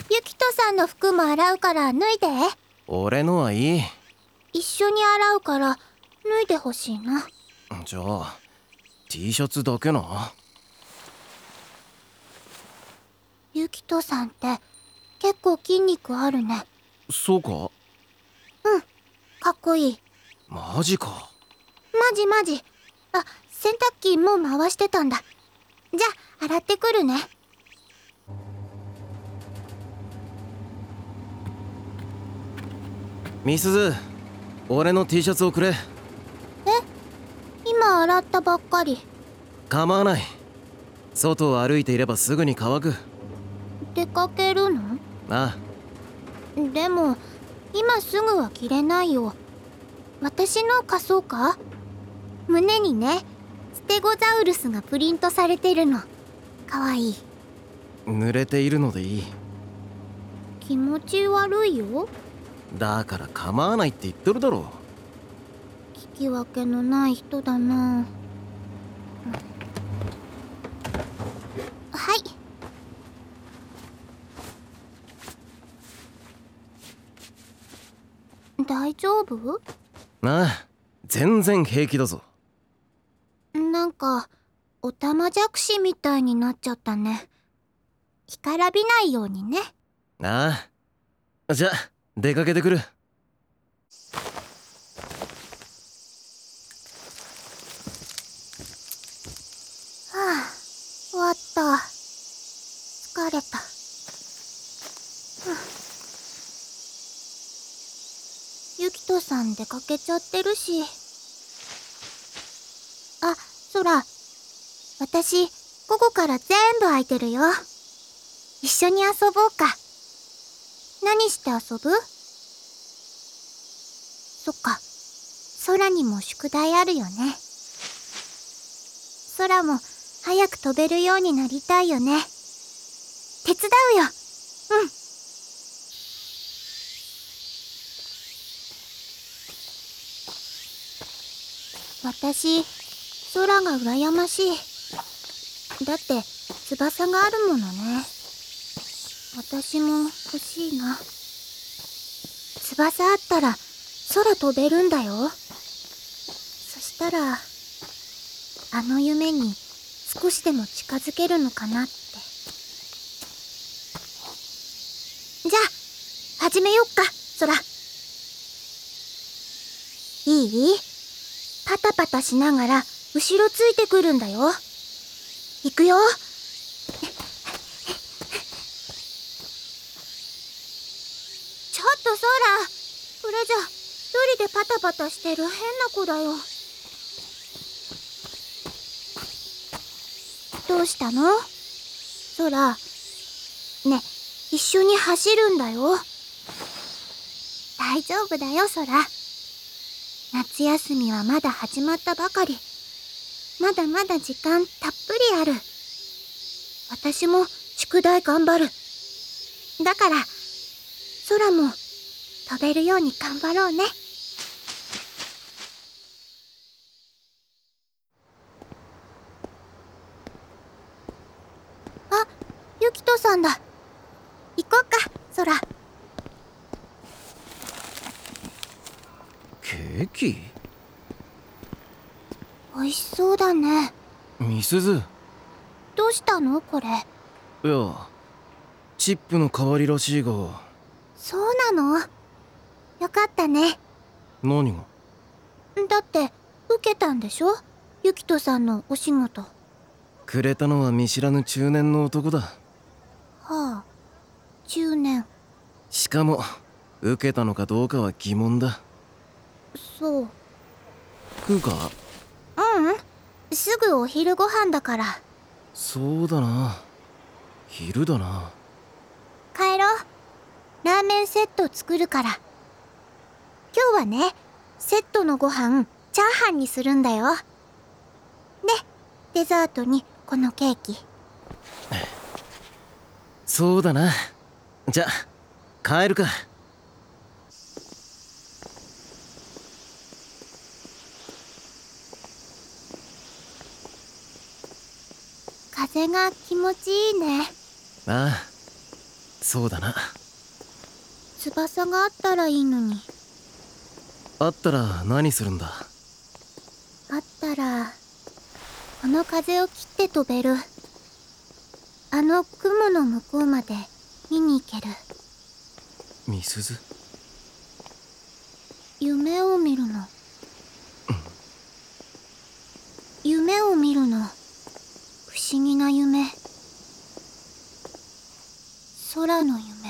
ゆきとさんの服も洗うから脱いで。 俺のはいい。 一緒に洗うから脱いでほしいな。 じゃあ T シャツだけな。 ゆきとさんって結構筋肉あるね。 そうか？ うん、かっこいい。 マジか。 マジマジ。あ、洗濯機もう回してたんだ。じゃあ洗ってくるね。 みすず、俺の T シャツをくれ。 今洗ったばっかり。 構わない。外を歩いていればすぐに乾く。 出かけるの？ あでも今すぐは着れないよ。私の貸そうか？胸にね、ステゴザウルスがプリントされてるの。かわいい。 濡れているのでいい。 気持ち悪いよ。 だから構わないって言ってるだろ。 聞き分けのない人だな。はい。大丈夫？ ああ、全然平気だぞ。 なんかおたまじゃくしみたいになっちゃったね。干からびないようにね。 ああ、じゃあ出かけてくる。はあ、終わった。疲れた。ゆきとさん出かけちゃってるし。あ、そら、私午後から全部空いてるよ。一緒に遊ぼうか。何して遊ぶ？そっか、空にも宿題あるよね。空も早く飛べるようになりたいよね。手伝うよ。うん。私、空が羨ましい。だって翼があるものね。私も欲しいな。翼あったら空飛べるんだよ。そしたらあの夢に少しでも近づけるのかなって。じゃあ始めよっか、空。いい？パタパタしながら後ろついてくるんだよ。行くよ。ちょっと空、これじゃ一人でパタパタしてる変な子だよ。どうしたの？空、ね、一緒に走るんだよ。大丈夫だよ、空。夏休みはまだ始まったばかり。まだまだ時間たっぷりある。私も宿題頑張る。だから空も飛べるように頑張ろうね。あ、ゆきとさんだ。行こうか、空。 ケーキ？ 美味しそうだね。 みすず。 どうしたのこれ？ いや、チップの代わりらしいが。 そうなの？よかったね。 何が？ だって受けたんでしょ、ゆきとさんのお仕事。 くれたのは見知らぬ中年の男だ。 はあ、10年。 しかも受けたのかどうかは疑問だ。 そう。 食うか？ うん、すぐお昼ご飯だから。 そうだな、昼だな。 帰ろう。ラーメンセット作るから。今日はね、セットのご飯チャーハンにするんだよ。で、デザートにこのケーキ。 そうだな。じゃ帰るか。 風が気持ちいいね。 ああ、 そうだな。 翼があったらいいのに。 あったら何するんだ？ あったらこの風を切って飛べる。あの雲の向こうまで見に行ける。 みすず？ 夢を見るの。夢を見るの。不思議な夢。空の夢。